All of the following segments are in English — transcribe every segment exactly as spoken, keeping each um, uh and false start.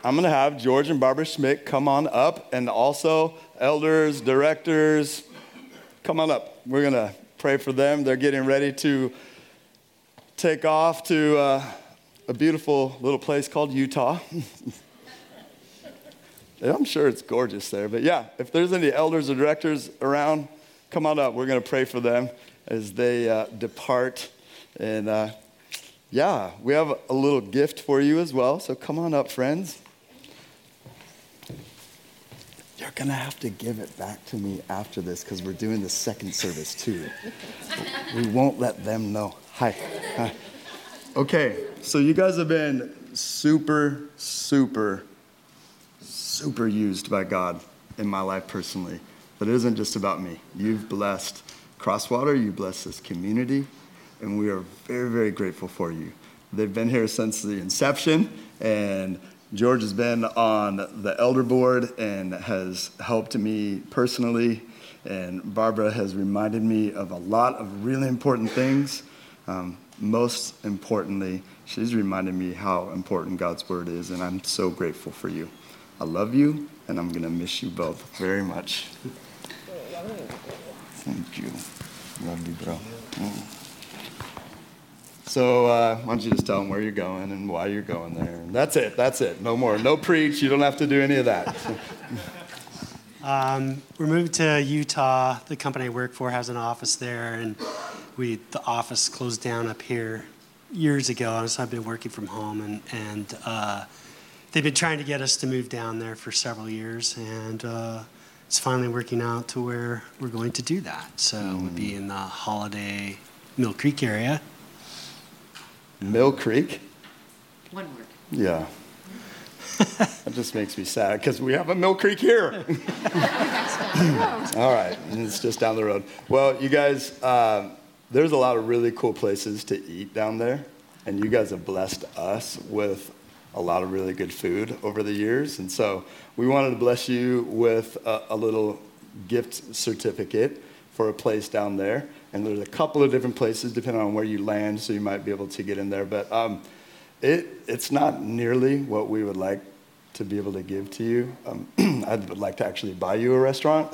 I'm going to have George and Barbara Schmidt come on up, and also elders, directors, come on up. We're going to pray for them. They're getting ready to take off to uh, a beautiful little place called Utah. Yeah, I'm sure it's gorgeous there. But yeah, if there's any elders or directors around, come on up. We're going to pray for them as they uh, depart. And uh, yeah, we have a little gift for you as well. So come on up, friends. You're going to have to give it back to me after this because we're doing the second service too. We won't let them know. Hi. Hi. Okay, so you guys have been super, super, super used by God in my life personally. But it isn't just about me. You've blessed Crosswater, you've blessed this community, and we are very, very grateful for you. They've been here since the inception, and George has been on the elder board and has helped me personally, and Barbara has reminded me of a lot of really important things. Um, most importantly, she's reminded me how important God's word is, and I'm so grateful for you. I love you, and I'm going to miss you both very much. Thank you. Love you, bro. Mm. So uh, why don't you just tell them where you're going and why you're going there. And that's it. That's it. No more. No preach. You don't have to do any of that. um, we're moving to Utah. The company I work for has an office there, and we the office closed down up here years ago. So I've been working from home, and and uh, they've been trying to get us to move down there for several years, and uh, it's finally working out to where we're going to do that. So mm. we'll be in the Holiday Mill Creek area. Mill Creek? One word. Yeah. That just makes me sad because we have a Mill Creek here. All right, and it's just down the road. Well, you guys, uh, there's a lot of really cool places to eat down there, and you guys have blessed us with a lot of really good food over the years, and so we wanted to bless you with a, a little gift certificate for a place down there. And there's a couple of different places depending on where you land, so you might be able to get in there. But um, it it's not nearly what we would like to be able to give to you. Um, I would like to actually buy you a restaurant.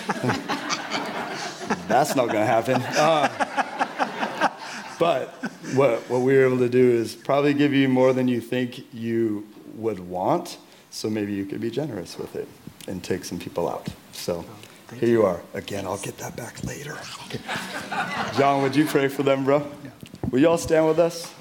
That's not going to happen. Uh, but what what we were able to do is probably give you more than you think you would want. So maybe you could be generous with it and take some people out. So. Here you are. Again, I'll get that back later. Okay. John, would you pray for them, bro? Yeah. Will you all stand with us?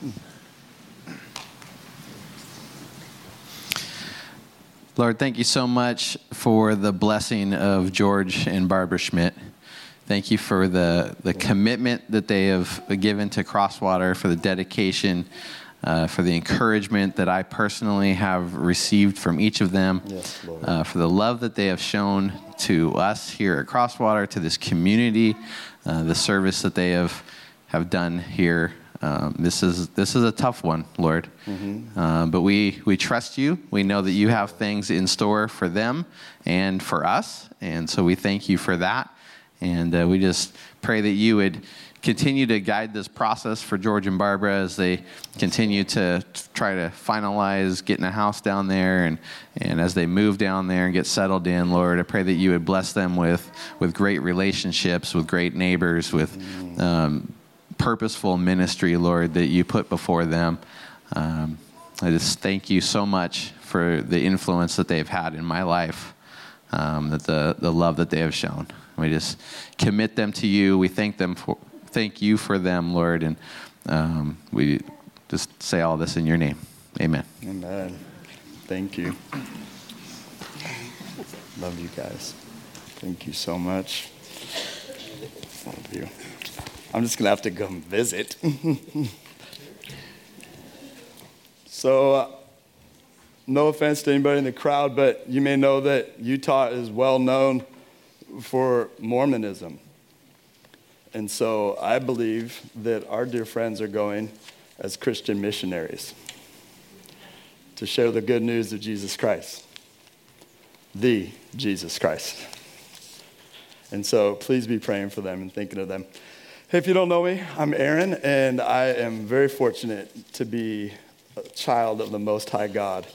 Lord, thank you so much for the blessing of George and Barbara Schmidt. Thank you for the, the commitment that they have given to Crosswater, for the dedication, uh, for the encouragement that I personally have received from each of them, yes, Lord. Uh, for the love that they have shown to us here at Crosswater, to this community, uh, the service that they have have done here. Um, this is this is a tough one, Lord. Mm-hmm. Uh, but we we trust you. We know that you have things in store for them and for us, and so we thank you for that. And uh, we just pray that you would continue to guide this process for George and Barbara as they continue to try to finalize getting a house down there, and, and as they move down there and get settled in, Lord, I pray that you would bless them with, with great relationships, with great neighbors, with um, purposeful ministry, Lord, that you put before them. Um, I just thank you so much for the influence that they've had in my life, um, that the, the love that they have shown. We just commit them to you. We thank them for Thank you for them, Lord, and um, we just say all this in your name. Amen. Amen. Thank you. Love you guys. Thank you so much. Love you. I'm just going to have to come visit. So, uh, no offense to anybody in the crowd, but you may know that Utah is well known for Mormonism. And so I believe that our dear friends are going as Christian missionaries to share the good news of Jesus Christ, the Jesus Christ. And so please be praying for them and thinking of them. Hey, if you don't know me, I'm Aaron, and I am very fortunate to be a child of the Most High God,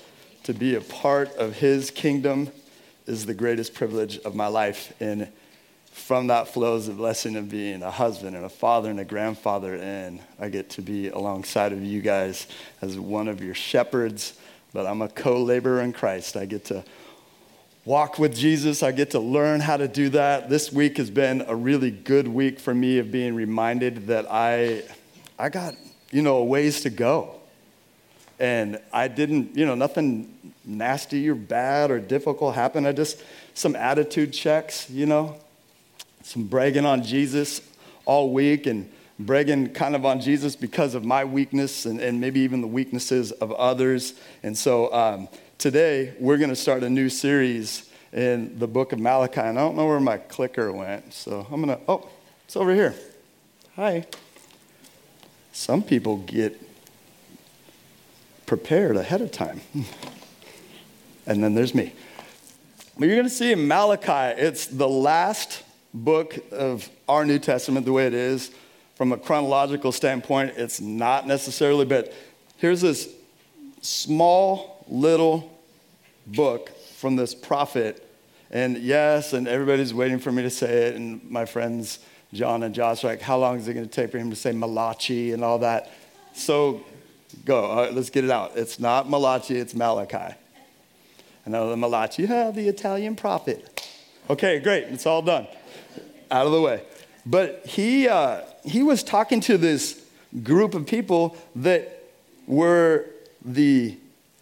to be a part of his kingdom is the greatest privilege of my life. And from that flows the blessing of being a husband and a father and a grandfather. And I get to be alongside of you guys as one of your shepherds, but I'm a co-laborer in Christ. I get to walk with Jesus. I get to learn how to do that. This week has been a really good week for me of being reminded that I, I got, you know, a ways to go. And I didn't, you know, nothing nasty or bad or difficult happened. I just, some attitude checks, you know, some bragging on Jesus all week and bragging kind of on Jesus because of my weakness and, and maybe even the weaknesses of others. And so um, today we're going to start a new series in the book of Malachi. And I don't know where my clicker went, so I'm going to, oh, it's over here. Hi. Some people get prepared ahead of time. And then there's me. But you're going to see in Malachi, it's the last book of our New Testament the way it is. From a chronological standpoint, it's not necessarily, but here's this small little book from this prophet. And yes, and everybody's waiting for me to say it, and my friends John and Josh are like, how long is it going to take for him to say Malachi and all that? So go, all right, let's get it out. It's not Malachi, it's Malachi. I know the Malachi, yeah, the Italian prophet. Okay, great, it's all done. Out of the way. But he uh, he was talking to this group of people that were the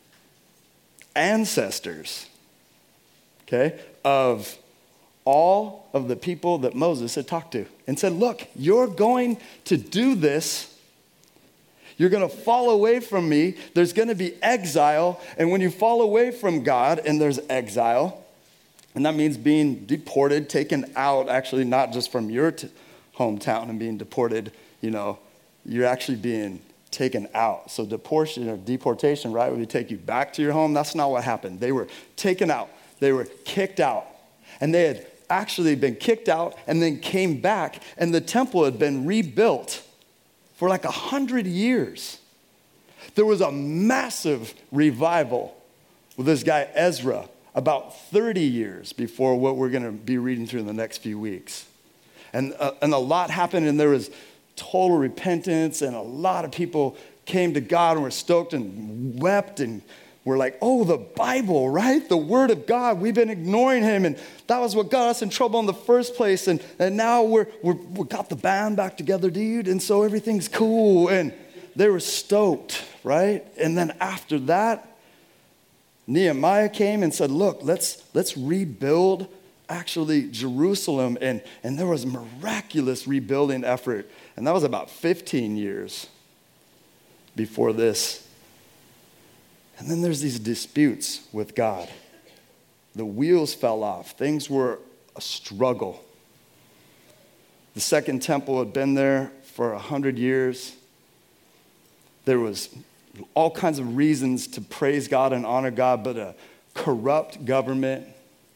ancestors, okay, of all of the people that Moses had talked to and said, look, you're going to do this. You're going to fall away from me. There's going to be exile. And when you fall away from God and there's exile, and that means being deported, taken out, actually not just from your t- hometown and being deported, you know, you're actually being taken out. So deportation or deportation, right, would take you back to your home. That's not what happened. They were taken out. They were kicked out. And they had actually been kicked out and then came back, and the temple had been rebuilt for like a hundred years. There was a massive revival with this guy Ezra about thirty years before what we're going to be reading through in the next few weeks. And, uh, and a lot happened, and there was total repentance, and a lot of people came to God and were stoked and wept and were like, oh, the Bible, right? The Word of God. We've been ignoring him, and that was what got us in trouble in the first place. And, and now we're, we're, we got the band back together, dude, and so everything's cool. And they were stoked, right? And then after that, Nehemiah came and said, look, let's let's rebuild actually Jerusalem. And, and there was a miraculous rebuilding effort. And that was about fifteen years before this. And then there's these disputes with God. The wheels fell off. Things were a struggle. The Second Temple had been there for a hundred years. There was all kinds of reasons to praise God and honor God, but a corrupt government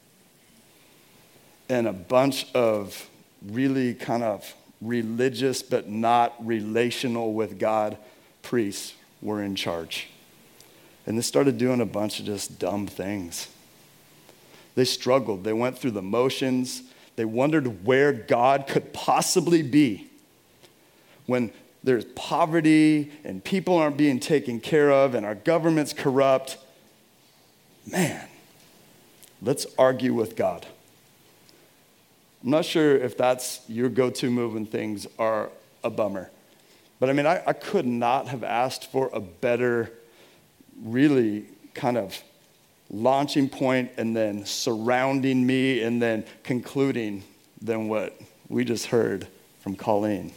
and a bunch of really kind of religious but not relational with God priests were in charge. And they started doing a bunch of just dumb things. They struggled. They went through the motions. They wondered where God could possibly be when there's poverty and people aren't being taken care of and our government's corrupt. Man, let's argue with God. I'm not sure if that's your go-to move when things are a bummer. But I mean, I, I could not have asked for a better, really kind of launching point and then surrounding me and then concluding than what we just heard from Colleen.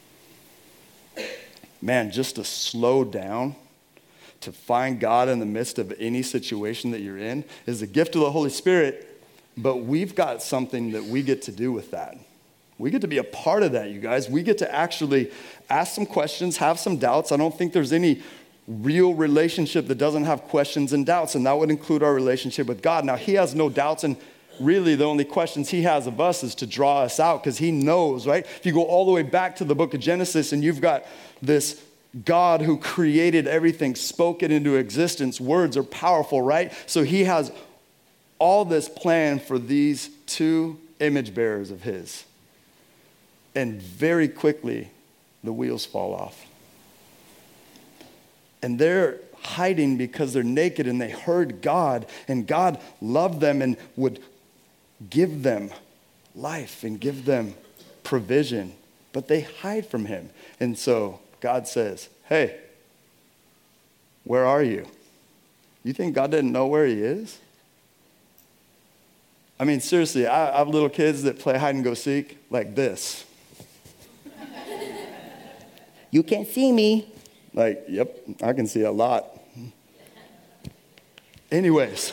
Man, just to slow down, to find God in the midst of any situation that you're in is a gift of the Holy Spirit, but we've got something that we get to do with that. We get to be a part of that, you guys. We get to actually ask some questions, have some doubts. I don't think there's any real relationship that doesn't have questions and doubts, and that would include our relationship with God. Now, he has no doubts, and really the only questions he has of us is to draw us out because he knows, right? If you go all the way back to the book of Genesis and you've got this God who created everything spoke it into existence. Words are powerful, right? So he has all this planned for these two image bearers of his. And very quickly, the wheels fall off. And they're hiding because they're naked and they heard God, and God loved them and would give them life and give them provision, but they hide from him. And so God says, hey, where are you? You think God didn't know where he is? I mean, seriously, I, I have little kids that play hide and go seek like this. You can't see me. Like, yep, I can see a lot. Anyways,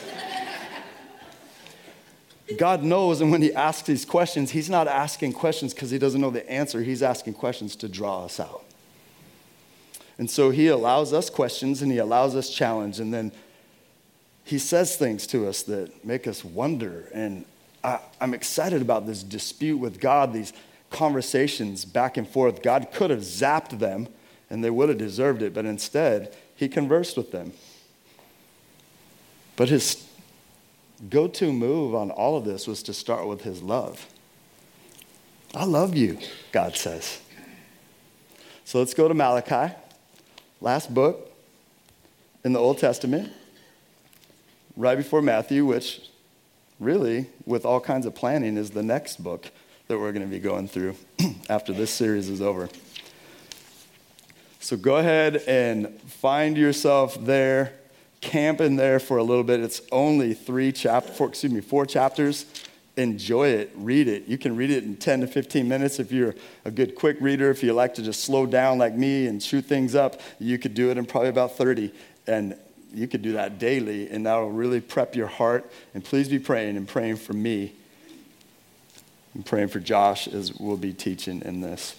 God knows, and when he asks these questions, he's not asking questions because he doesn't know the answer. He's asking questions to draw us out. And so he allows us questions and he allows us challenge, and then he says things to us that make us wonder. And I, I'm excited about this dispute with God, these conversations back and forth. God could have zapped them and they would have deserved it, but instead he conversed with them. But his go-to move on all of this was to start with his love. I love you, God says. So let's go to Malachi, last book in the Old Testament, right before Matthew, which really, with all kinds of planning, is the next book that we're going to be going through after this series is over. So go ahead and find yourself there, camp in there for a little bit. It's only three chap, four, excuse me, four chapters. Enjoy it, read it. You can read it in ten to fifteen minutes if you're a good quick reader. If you like to just slow down like me and shoot things up, you could do it in probably about thirty. And you could do that daily, and that will really prep your heart. And please be praying and praying for me. I'm praying for Josh as we'll be teaching in this.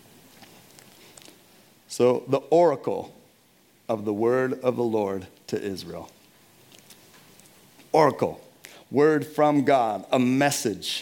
So the oracle of the word of the Lord to Israel. Oracle, word from God, a message.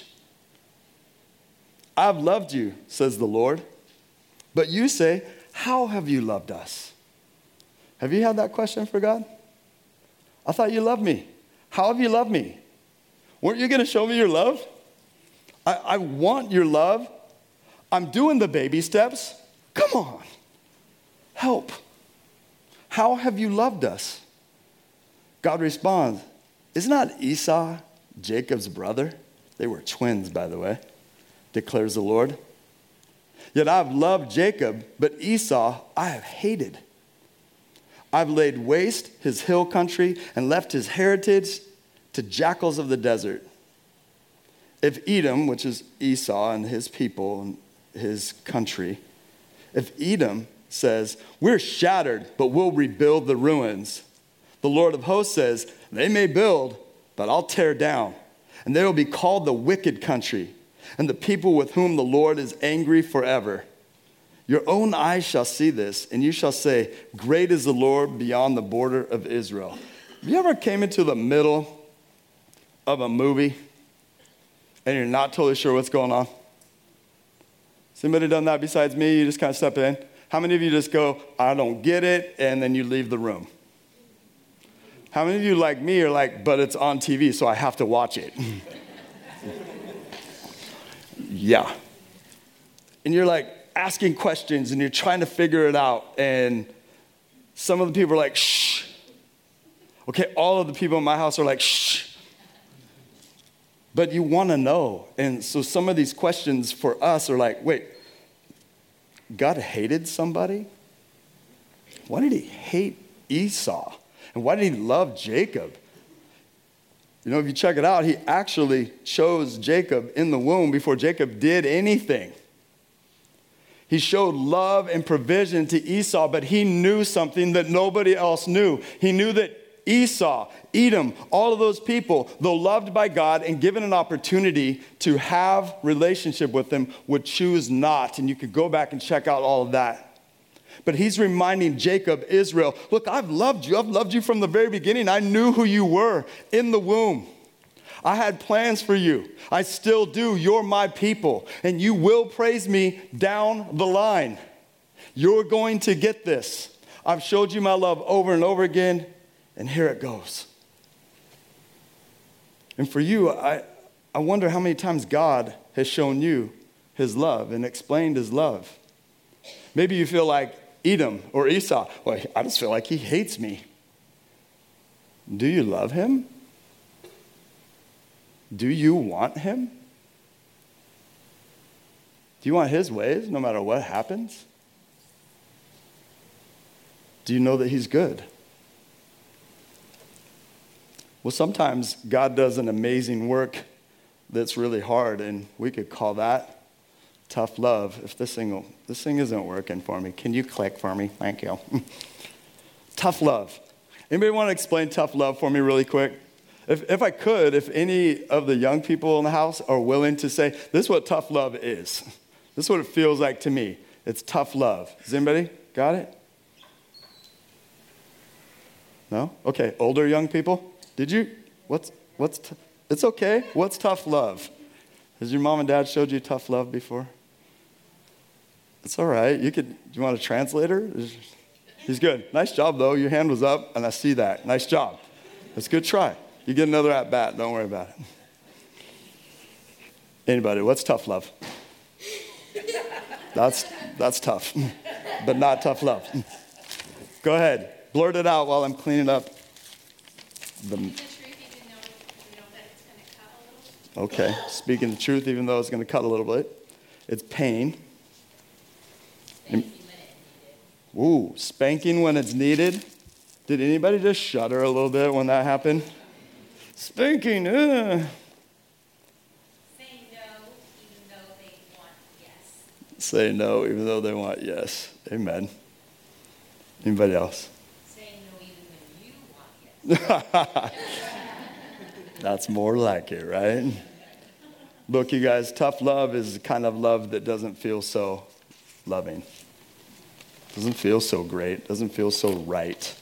I've loved you, says the Lord. But you say, how have you loved us? Have you had that question for God? I thought you loved me. How have you loved me? Weren't you going to show me your love? I, I want your love. I'm doing the baby steps. Come on. Help. How have you loved us? God responds, isn't not Esau Jacob's brother? They were twins, by the way, declares the Lord. Yet I've loved Jacob, but Esau I have hated. I've laid waste his hill country and left his heritage to jackals of the desert. If Edom, which is Esau and his people and his country, if Edom says, we're shattered, but we'll rebuild the ruins, the Lord of hosts says, they may build, but I'll tear down. And they will be called the wicked country, and the people with whom the Lord is angry forever. Your own eyes shall see this, and you shall say, great is the Lord beyond the border of Israel. Have you ever came into the middle of a movie and you're not totally sure what's going on? Has anybody done that besides me? You just kind of step in. How many of you just go, I don't get it, and then you leave the room? How many of you, like me, are like, but it's on T V, so I have to watch it? Yeah. And you're like asking questions, and you're trying to figure it out, and some of the people are like, shh. Okay, all of the people in my house are like, shh. But you want to know. And so some of these questions for us are like, wait, God hated somebody? Why did he hate Esau? And why did he love Jacob? You know, if you check it out, he actually chose Jacob in the womb before Jacob did anything. He showed love and provision to Esau, but he knew something that nobody else knew. He knew that Esau, Edom, all of those people, though loved by God and given an opportunity to have relationship with them, would choose not. And you could go back and check out all of that. But he's reminding Jacob, Israel, look, I've loved you. I've loved you from the very beginning. I knew who you were in the womb. I had plans for you. I still do. You're my people. And you will praise me down the line. You're going to get this. I've showed you my love over and over again, and here it goes. And for you, I, I wonder how many times God has shown you his love and explained his love. Maybe you feel like Edom or Esau. Well, I just feel like he hates me. Do you love him? Do you want him? Do you want his ways no matter what happens? Do you know that he's good? Well, sometimes God does an amazing work that's really hard, and we could call that tough love. If this thing, will, this thing isn't working for me, can you click for me? Thank you. Tough love. Anybody want to explain tough love for me really quick? If, if I could, if any of the young people in the house are willing to say, this is what tough love is. This is what it feels like to me. It's tough love. Does anybody got it? No? Okay, older young people? Did you? What's, what's, t- it's okay. What's tough love? Has your mom and dad showed you tough love before? It's all right. You could, do you want a translator? He's good. Nice job, though. Your hand was up, and I see that. Nice job. That's a good try. You get another at bat. Don't worry about it. Anybody, what's tough love? That's, that's tough, but not tough love. Go ahead. Blurt it out while I'm cleaning up the... Okay, speaking the truth, even though it's going to cut a little bit. It's pain. Spanking Ooh, spanking when it's needed. Did anybody just shudder a little bit when that happened? Spanking, uh. Say no, even though they want yes. Say no, even though they want yes. Amen. Anybody else? Say no, even when you want yes. That's more like it, right? Look, you guys, tough love is the kind of love that doesn't feel so loving. Doesn't feel so great. Doesn't feel so right.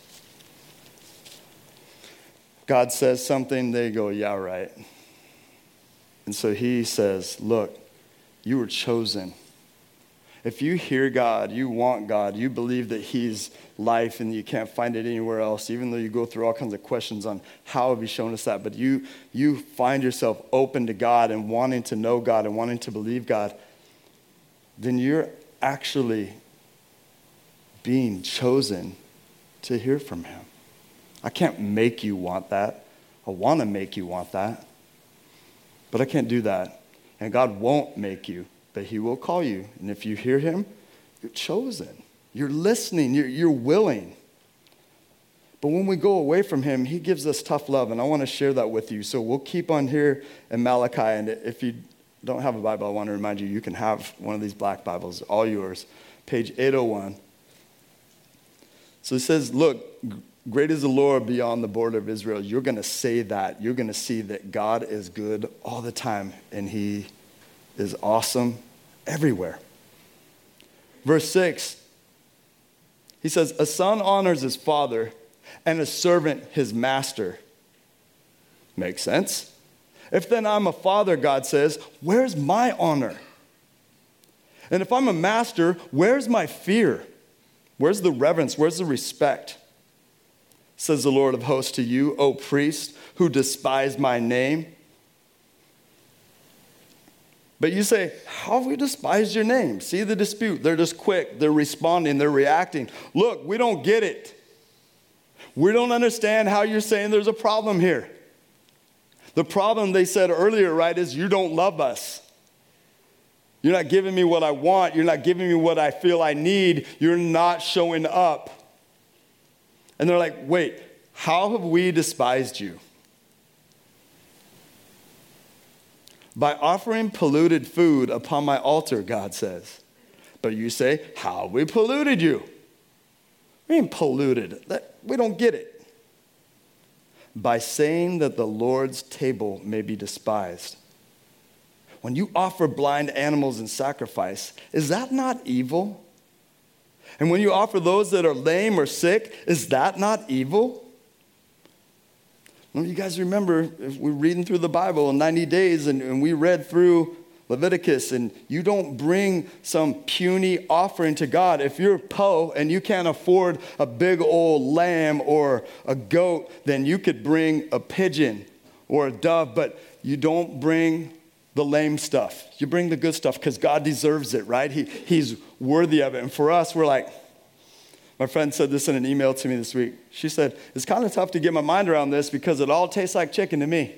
God says something, they go, yeah, right. And so he says, look, you were chosen. If you hear God, you want God, you believe that he's life and you can't find it anywhere else, even though you go through all kinds of questions on how have you shown us that, but you you find yourself open to God and wanting to know God and wanting to believe God, then you're actually being chosen to hear from him. I can't make you want that. I want to make you want that, but I can't do that. And God won't make you. But he will call you. And if you hear him, you're chosen. You're listening. You're, you're willing. But when we go away from him, he gives us tough love. And I want to share that with you. So we'll keep on here in Malachi. And if you don't have a Bible, I want to remind you, you can have one of these black Bibles, all yours. Page eight oh one. So it says, look, great is the Lord beyond the border of Israel. You're going to say that. You're going to see that God is good all the time. And he is awesome everywhere. Verse six, he says, a son honors his father and a servant his master. Makes sense. If then I'm a father, God says, where's my honor? And if I'm a master, where's my fear? Where's the reverence? Where's the respect? Says the Lord of hosts to you, O priest, who despise my name. But you say, how have we despised your name? See the dispute. They're just quick. They're responding. They're reacting. Look, we don't get it. We don't understand how you're saying there's a problem here. The problem, they said earlier, right, is you don't love us. You're not giving me what I want. You're not giving me what I feel I need. You're not showing up. And they're like, wait, how have we despised you? By offering polluted food upon my altar, God says. But you say, how have we polluted you? We ain't polluted. We don't get it. By saying that the Lord's table may be despised. When you offer blind animals in sacrifice, is that not evil? And when you offer those that are lame or sick, is that not evil? Well, you guys remember, if we're reading through the Bible in ninety days, and, and we read through Leviticus, and you don't bring some puny offering to God. If you're po and you can't afford a big old lamb or a goat, then you could bring a pigeon or a dove, but you don't bring the lame stuff. You bring the good stuff because God deserves it, right? He, he's worthy of it. And for us, we're like, my friend said this in an email to me this week. She said, it's kind of tough to get my mind around this because it all tastes like chicken to me.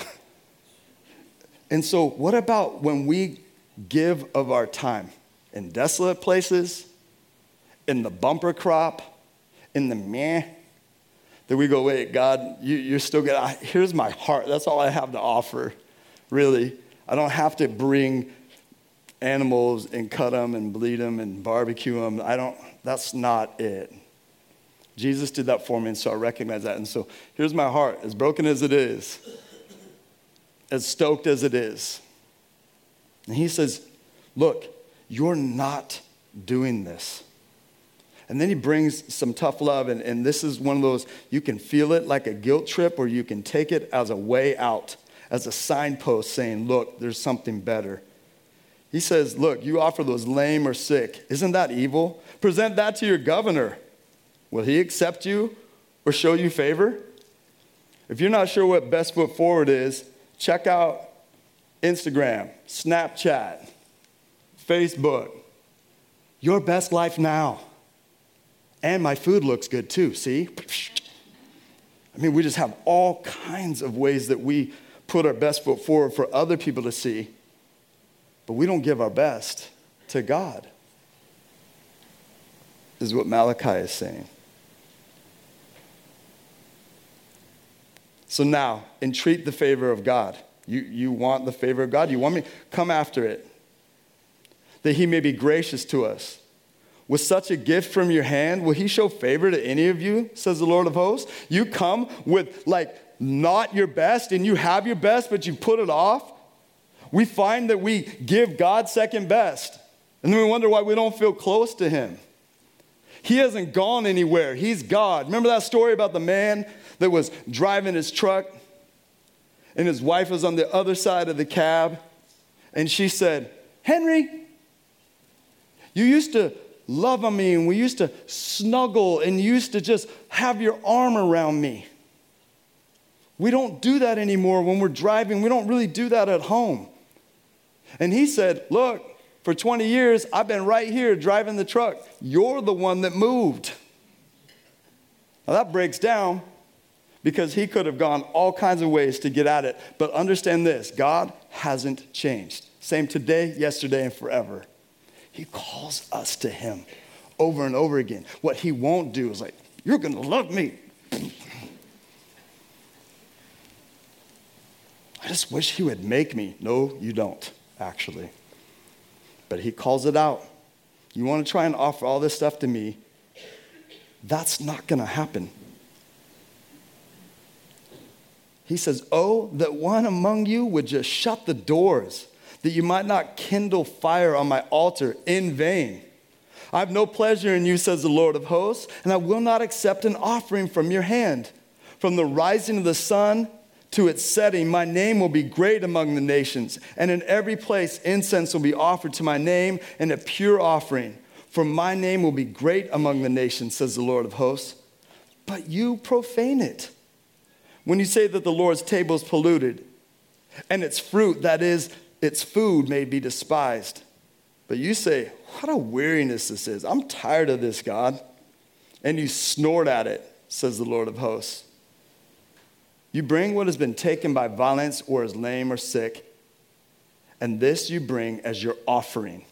And so what about when we give of our time in desolate places, in the bumper crop, in the meh, that we go, wait, God, you, you're still good. I, here's my heart. That's all I have to offer, really. I don't have to bring animals and cut them and bleed them and barbecue them. I don't, that's not it. Jesus did that for me, and so I recognize that. And so here's my heart, as broken as it is, as stoked as it is. And he says, look, you're not doing this. And then he brings some tough love, and, and this is one of those, you can feel it like a guilt trip, or you can take it as a way out, as a signpost saying, look, there's something better. He says, look, you offer those lame or sick. Isn't that evil? Present that to your governor. Will he accept you or show you favor? If you're not sure what best foot forward is, check out Instagram, Snapchat, Facebook. Your best life now. And my food looks good too, see? I mean, we just have all kinds of ways that we put our best foot forward for other people to see, but we don't give our best to God, is what Malachi is saying. So now, entreat the favor of God. You, you want the favor of God? You want me? Come after it, that he may be gracious to us. With such a gift from your hand, will he show favor to any of you, says the Lord of hosts? You come with like not your best, and you have your best, but you put it off. We find that we give God second best, and then we wonder why we don't feel close to him. He hasn't gone anywhere. He's God. Remember that story about the man that was driving his truck, and his wife was on the other side of the cab, and she said, Henry, you used to love on me, and we used to snuggle, and you used to just have your arm around me. We don't do that anymore when we're driving. We don't really do that at home. And he said, look, for twenty years, I've been right here driving the truck. You're the one that moved. Now that breaks down because he could have gone all kinds of ways to get at it. But understand this, God hasn't changed. Same today, yesterday, and forever. He calls us to him over and over again. What he won't do is like, you're going to love me. I just wish he would make me. No, you don't, actually. But he calls it out. You want to try and offer all this stuff to me? That's not going to happen. He says, oh, that one among you would just shut the doors, that you might not kindle fire on my altar in vain. I have no pleasure in you, says the Lord of hosts, and I will not accept an offering from your hand. From the rising of the sun to its setting, my name will be great among the nations, and in every place incense will be offered to my name and a pure offering. For my name will be great among the nations, says the Lord of hosts. But you profane it. When you say that the Lord's table is polluted, and its fruit, that is, its food, may be despised. But you say, what a weariness this is. I'm tired of this, God. And you snort at it, says the Lord of hosts. You bring what has been taken by violence or is lame or sick, and this you bring as your offering.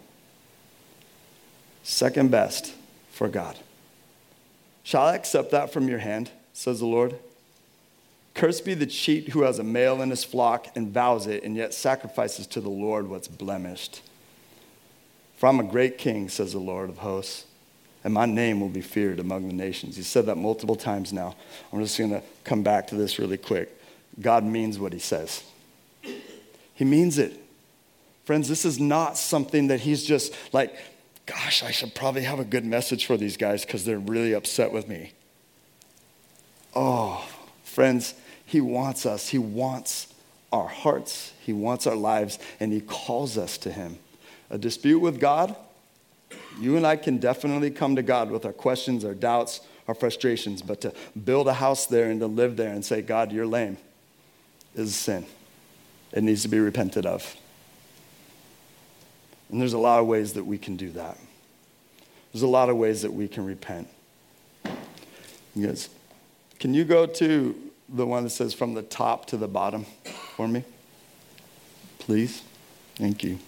Second best for God. Shall I accept that from your hand, says the Lord? Cursed be the cheat who has a male in his flock and vows it, and yet sacrifices to the Lord what's blemished. For I'm a great king, says the Lord of hosts, and my name will be feared among the nations. He said that multiple times now. I'm just going to come back to this really quick. God means what he says. He means it. Friends, this is not something that he's just like, gosh, I should probably have a good message for these guys because they're really upset with me. Oh, friends, he wants us. He wants our hearts. He wants our lives, and he calls us to him. A dispute with God, you and I can definitely come to God with our questions, our doubts, our frustrations, but to build a house there and to live there and say, God, you're lame, is sin. It needs to be repented of. And there's a lot of ways that we can do that. There's a lot of ways that we can repent. You guys, can you go to the one that says from the top to the bottom for me? Please? Thank you.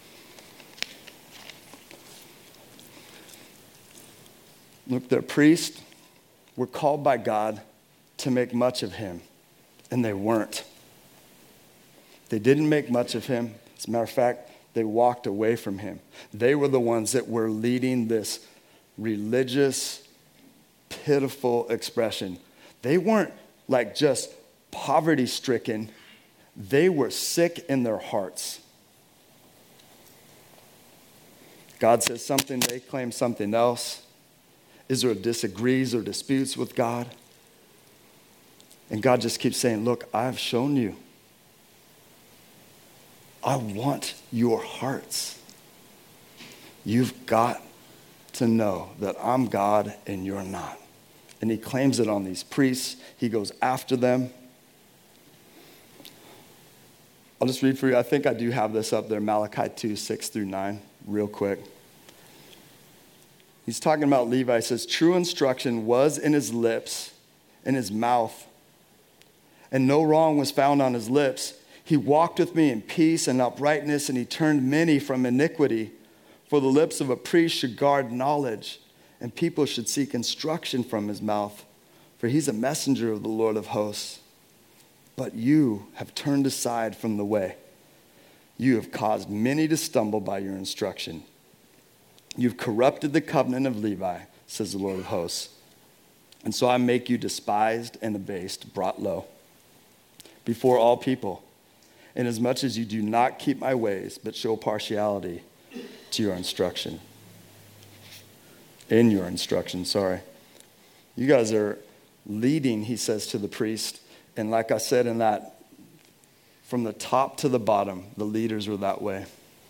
Look, the priests were called by God to make much of him, and they weren't. They didn't make much of him. As a matter of fact, they walked away from him. They were the ones that were leading this religious, pitiful expression. They weren't like just poverty-stricken. They were sick in their hearts. God says something, they claim something else. Israel disagrees or disputes with God. And God just keeps saying, look, I've shown you. I want your hearts. You've got to know that I'm God and you're not. And he claims it on these priests. He goes after them. I'll just read for you. I think I do have this up there, Malachi two, six through nine, real quick. He's talking about Levi. He says, true instruction was in his lips, in his mouth, and no wrong was found on his lips. He walked with me in peace and uprightness, and he turned many from iniquity. For the lips of a priest should guard knowledge, and people should seek instruction from his mouth. For he's a messenger of the Lord of hosts. But you have turned aside from the way. You have caused many to stumble by your instruction. You've corrupted the covenant of Levi, says the Lord of hosts. And so I make you despised and abased, brought low, before all people. Inasmuch as you do not keep my ways, but show partiality to your instruction. In your instruction, sorry. You guys are leading, he says to the priest. And like I said in that, from the top to the bottom, the leaders were that way.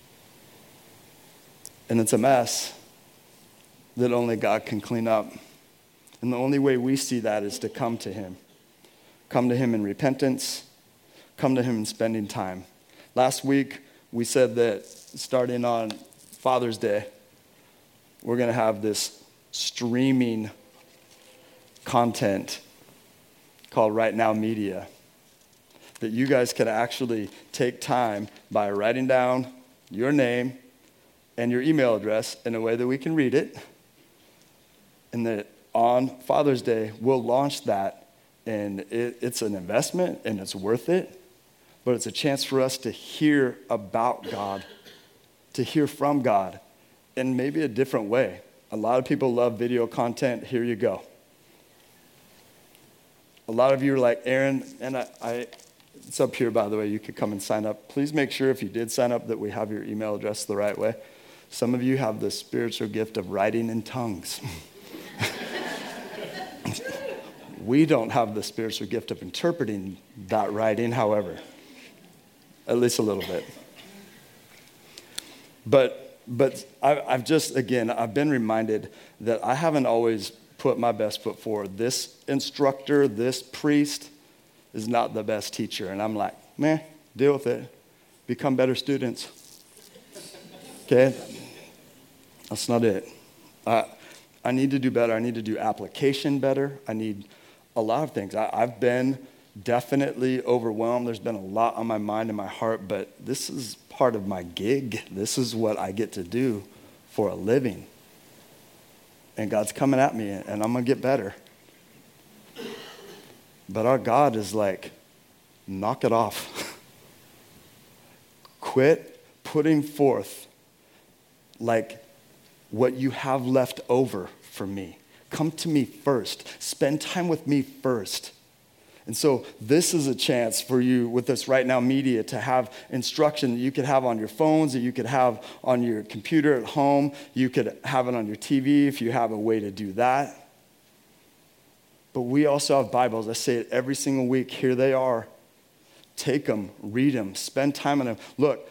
And it's a mess that only God can clean up. And the only way we see that is to come to him. Come to him in repentance. Come to him in spending time. Last week, we said that starting on Father's Day, we're going to have this streaming content called Right Now Media that you guys could actually take time by writing down your name and your email address in a way that we can read it. And that on Father's Day, we'll launch that. And it, it's an investment and it's worth it. But it's a chance for us to hear about God, to hear from God in maybe a different way. A lot of people love video content. Here you go. A lot of you are like, Aaron, and I, I, it's up here, by the way. You could come and sign up. Please make sure if you did sign up that we have your email address the right way. Some of you have the spiritual gift of writing in tongues. We don't have the spiritual gift of interpreting that writing, however. At least a little bit. But but I, I've just, again, I've been reminded that I haven't always put my best foot forward. This instructor, this priest is not the best teacher. And I'm like, meh, deal with it. Become better students. Okay? That's not it. Uh, I need to do better. I need to do application better. I need a lot of things. I, I've been definitely overwhelmed. There's been a lot on my mind and my heart, but this is part of my gig. This is what I get to do for a living. And God's coming at me, and I'm going to get better. But our God is like, knock it off. Quit putting forth like what you have left over for me. Come to me first. Spend time with me first. And so this is a chance for you with this Right Now Media to have instruction that you could have on your phones, that you could have on your computer at home. You could have it on your T V if you have a way to do that. But we also have Bibles. I say it every single week. Here they are. take them, read them, spend time on them. Look,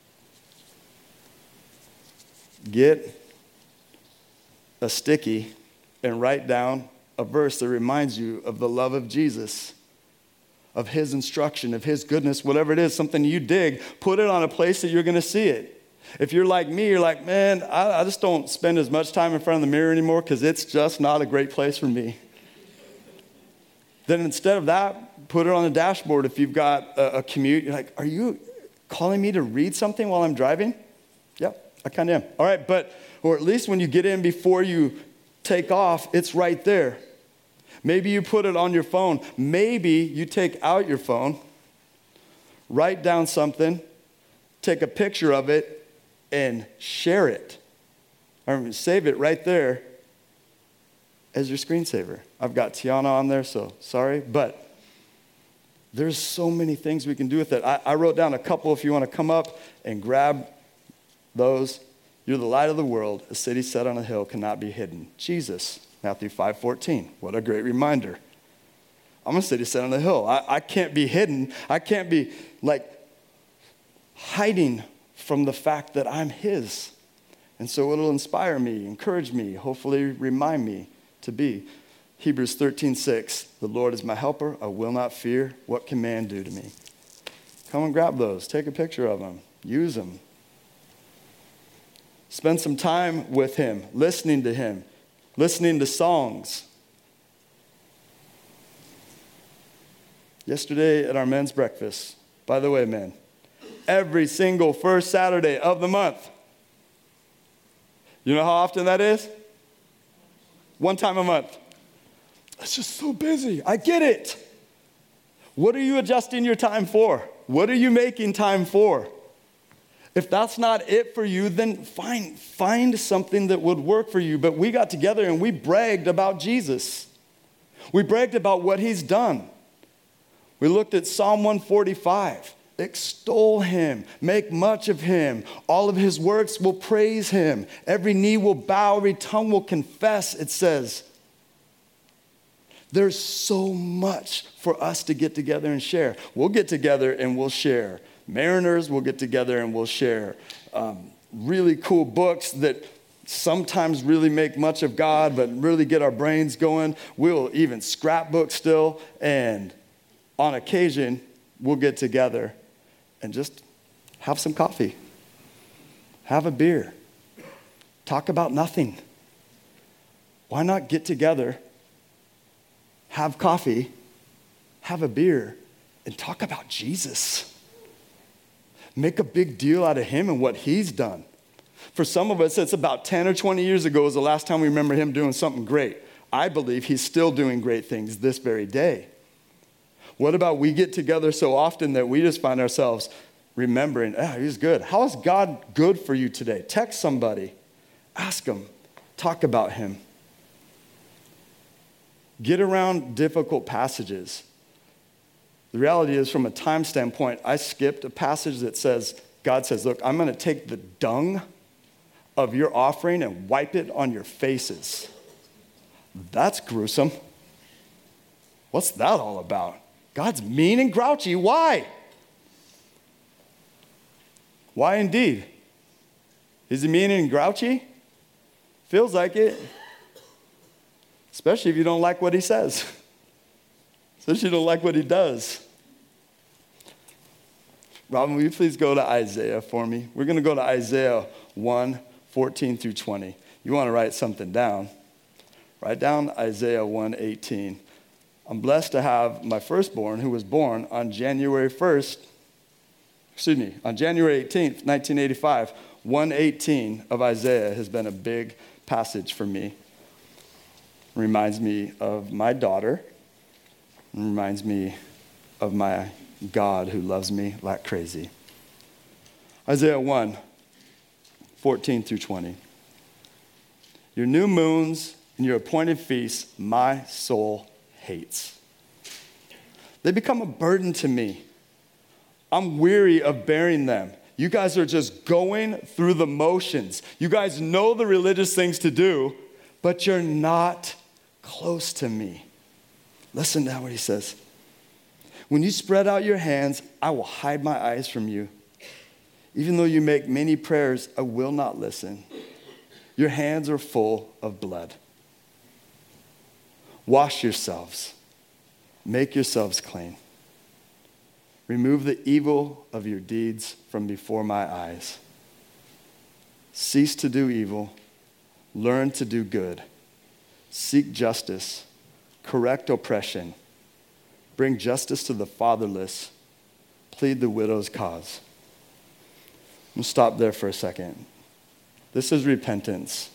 get a sticky and write down a verse that reminds you of the love of Jesus, of his instruction, of his goodness, whatever it is, something you dig, put it on a place that you're going to see it. If you're like me, you're like, man, I, I just don't spend as much time in front of the mirror anymore because it's just not a great place for me. Then instead of that, put it on the dashboard. If you've got a, a commute, you're like, are you calling me to read something while I'm driving? Yep, I kind of am. All right, but, or at least when you get in before you take off, it's right there. Maybe you put it on your phone. Maybe you take out your phone, write down something, take a picture of it, and share it. Or save it right there as your screensaver. I've got Tiana on there, so sorry. But there's so many things we can do with it. I, I wrote down a couple if you want to come up and grab those. You're the light of the world. A city set on a hill cannot be hidden. Jesus, Matthew five fourteen. What a great reminder. I'm a city set on a hill. I, I can't be hidden. I can't be like hiding from the fact that I'm his. And so it'll inspire me, encourage me, hopefully remind me to be. Hebrews thirteen six, the Lord is my helper. I will not fear. What can man do to me? Come and grab those. Take a picture of them. Use them. Spend some time with him, listening to him, listening to songs. Yesterday at our men's breakfast, by the way, men, every single first Saturday of the month. You know how often that is? One time a month. It's just so busy. I get it. What are you adjusting your time for? What are you making time for? If that's not it for you, then find, find something that would work for you. But we got together and we bragged about Jesus. We bragged about what he's done. We looked at Psalm one forty-five. Extol him, make much of him. All of his works will praise him. Every knee will bow, every tongue will confess, it says. There's so much for us to get together and share. We'll get together and we'll share. Mariners will get together and we'll share. Um, really cool books that sometimes really make much of God, but really get our brains going. We'll even scrapbook still. And on occasion, we'll get together and just have some coffee, have a beer, talk about nothing. Why not get together, have coffee, have a beer, and talk about Jesus? Make a big deal out of him and what he's done. For some of us, it's about ten or twenty years ago was the last time we remember him doing something great. I believe he's still doing great things this very day. What about we get together so often that we just find ourselves remembering, ah, oh, he's good. How is God good for you today? Text somebody. Ask him. Talk about him. Get around difficult passages. The reality is, from a time standpoint, I skipped a passage that says, God says, look, I'm going to take the dung of your offering and wipe it on your faces. That's gruesome. What's that all about? God's mean and grouchy. Why? Why indeed? Is he mean and grouchy? Feels like it. Especially if you don't like what he says. Especially if you don't like what he does. Robin, will you please go to Isaiah for me? We're going to go to Isaiah one, fourteen through twenty. You want to write something down. Write down Isaiah one, eighteen. I'm blessed to have my firstborn who was born on January first, excuse me, on January eighteenth, nineteen eighty-five. one eighteen of Isaiah has been a big passage for me. It reminds me of my daughter. It reminds me of my God who loves me like crazy. Isaiah one, fourteen through twenty. Your new moons and your appointed feasts, my soul hates. They become a burden to me. I'm weary of bearing them. You guys are just going through the motions. You guys know the religious things to do, but you're not close to me. Listen to what he says. When you spread out your hands, I will hide my eyes from you. Even though you make many prayers, I will not listen. Your hands are full of blood. Wash yourselves. Make yourselves clean. Remove the evil of your deeds from before my eyes. Cease to do evil. Learn to do good. Seek justice. Correct oppression. Bring justice to the fatherless. Plead the widow's cause. I'm going to stop there for a second. This is repentance.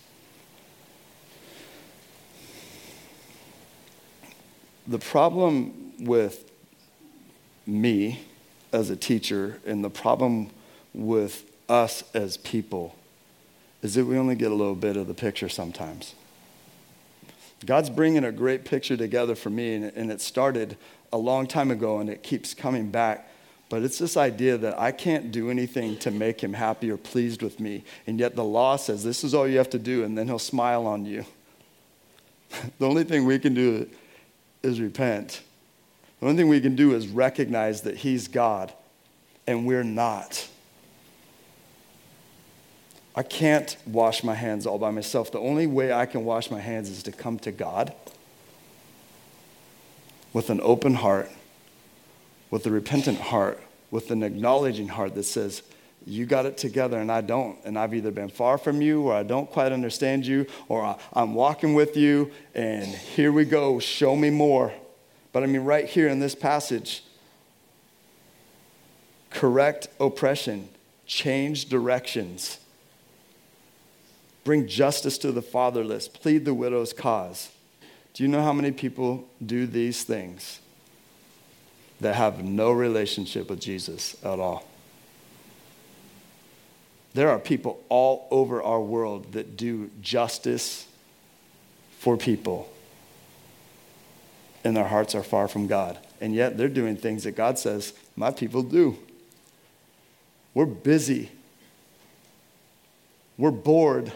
The problem with me as a teacher and the problem with us as people is that we only get a little bit of the picture sometimes. God's bringing a great picture together for me, and, and it started a long time ago, and it keeps coming back. But it's this idea that I can't do anything to make him happy or pleased with me, and yet the law says this is all you have to do, and then he'll smile on you. The only thing we can do is repent. The only thing we can do is recognize that he's God, and we're not. I can't wash my hands all by myself. The only way I can wash my hands is to come to God with an open heart, with a repentant heart, with an acknowledging heart that says, you got it together and I don't. And I've either been far from you or I don't quite understand you or I'm walking with you and here we go, show me more. But I mean, right here in this passage, correct oppression, change directions. Bring justice to the fatherless. Plead the widow's cause. Do you know how many people do these things that have no relationship with Jesus at all? There are people all over our world that do justice for people, and their hearts are far from God. And yet they're doing things that God says, my people do. We're busy. We're bored.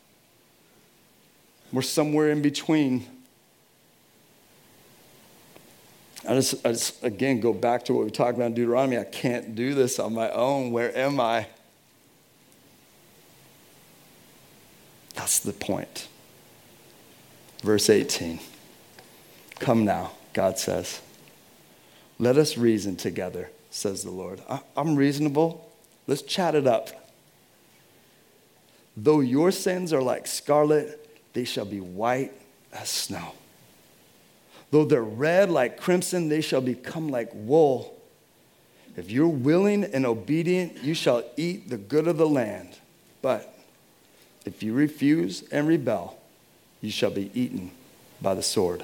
We're somewhere in between. I just, I just, again, go back to what we talked about in Deuteronomy. I can't do this on my own. Where am I? That's the point. Verse eighteen. Come now, God says. Let us reason together, says the Lord. I, I'm reasonable. Let's chat it up. Though your sins are like scarlet, they shall be white as snow. Though they're red like crimson, they shall become like wool. If you're willing and obedient, you shall eat the good of the land. But if you refuse and rebel, you shall be eaten by the sword.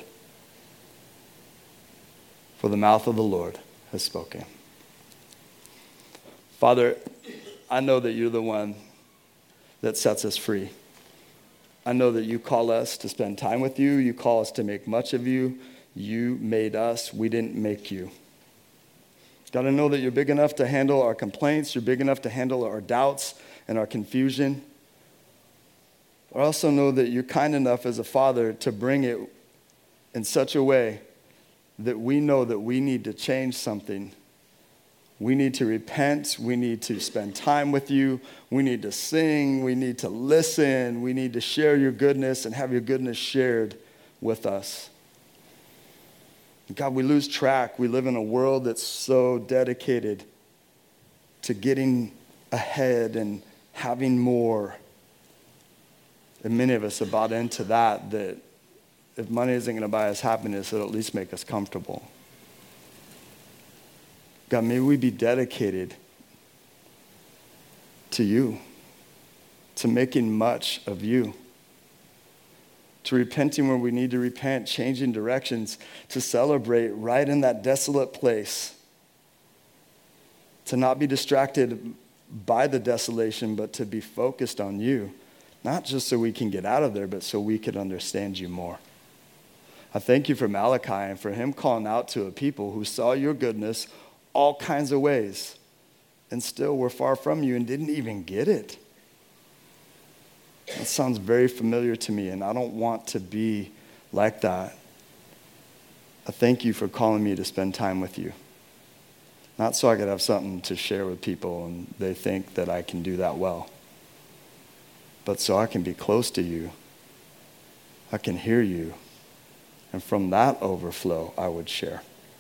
For the mouth of the Lord has spoken. Father, I know that you're the one that sets us free. I know that you call us to spend time with you. You call us to make much of you. You made us. We didn't make you. God, I know that you're big enough to handle our complaints. You're big enough to handle our doubts and our confusion. I also know that you're kind enough as a father to bring it in such a way that we know that we need to change something. We need to repent. We need to spend time with you. We need to sing. We need to listen. We need to share your goodness and have your goodness shared with us. God, we lose track. We live in a world that's so dedicated to getting ahead and having more. And many of us have bought into that, that if money isn't going to buy us happiness, it'll at least make us comfortable. God, may we be dedicated to you, to making much of you, to repenting where we need to repent, changing directions, to celebrate right in that desolate place, to not be distracted by the desolation, but to be focused on you, not just so we can get out of there, but so we could understand you more. I thank you for Malachi and for him calling out to a people who saw your goodness all kinds of ways and still were far from you and didn't even get it. That sounds very familiar to me, and I don't want to be like that. I thank you for calling me to spend time with you. Not so I could have something to share with people and they think that I can do that well, but so I can be close to you. I can hear you. And from that overflow, I would share.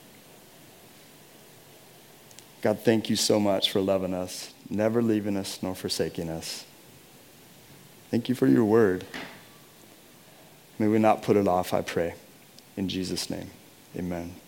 God, thank you so much for loving us, never leaving us nor forsaking us. Thank you for your word. May we not put it off, I pray. In Jesus' name, amen.